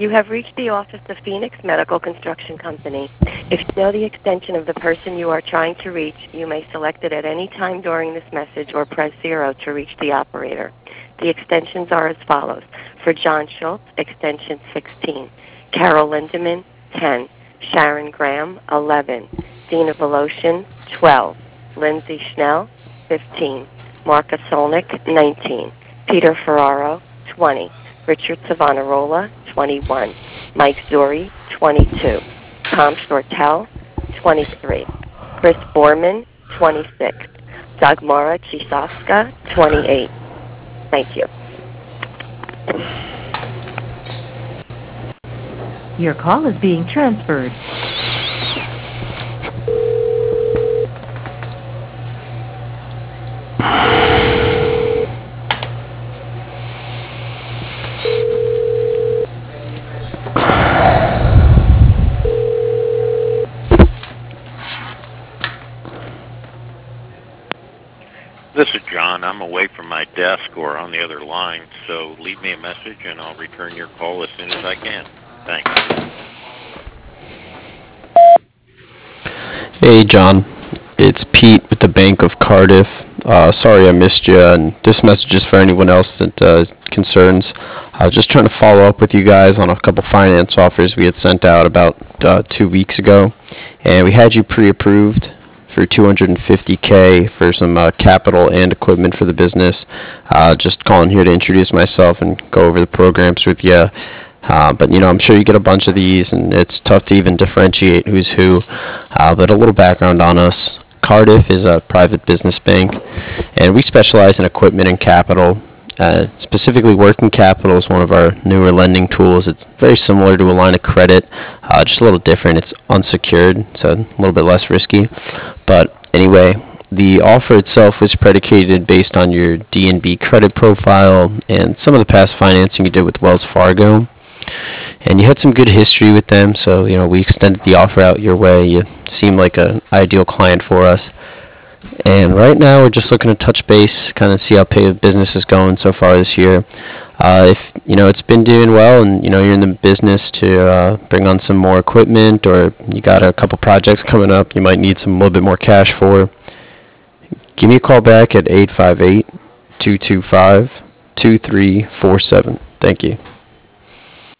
You have reached the office of Phoenix Medical Construction Company. If you know the extension of the person you are trying to reach, you may select it at any time during this message or press 0 to reach the operator. The extensions are as follows. For John Schultz, extension 16. Carol Lindemann, 10. Sharon Graham, 11. Dina Voloshin, 12. Lindsay Schnell, 15. Marka Solnick, 19. Peter Ferraro, 20. Richard Savonarola, 21. Mike Zuri, 22. Tom Shortell, 23. Chris Borman, 26. Dagmara Chisovska, 28. Thank you. Your call is being transferred. This is John. I'm away from my desk or on the other line, so leave me a message and I'll return your call as soon as I can. Thanks. Hey, John. It's Pete with the Bank of Cardiff. Sorry I missed you, and this message is for anyone else that concerns. I was just trying to follow up with you guys on a couple finance offers we had sent out about 2 weeks ago, and we had you pre-approved for $250K for some capital and equipment for the business. Just calling here to introduce myself and go over the programs with you. But, I'm sure you get a bunch of these, and it's tough to even differentiate who's who. But a little background on us. Cardiff is a private business bank, and we specialize in equipment and capital. Specifically, working capital is one of our newer lending tools. It's very similar to a line of credit, just a little different. It's unsecured, so a little bit less risky. But anyway, the offer itself was predicated based on your D&B credit profile and some of the past financing you did with Wells Fargo. And you had some good history with them, so we extended the offer out your way. You seem like an ideal client for us. And right now we're just looking to touch base, kind of see how business is going so far this year. If it's been doing well, and you're in the business to bring on some more equipment, or you got a couple projects coming up you might need some little bit more cash for, give me a call back at 858-225-2347. Thank you.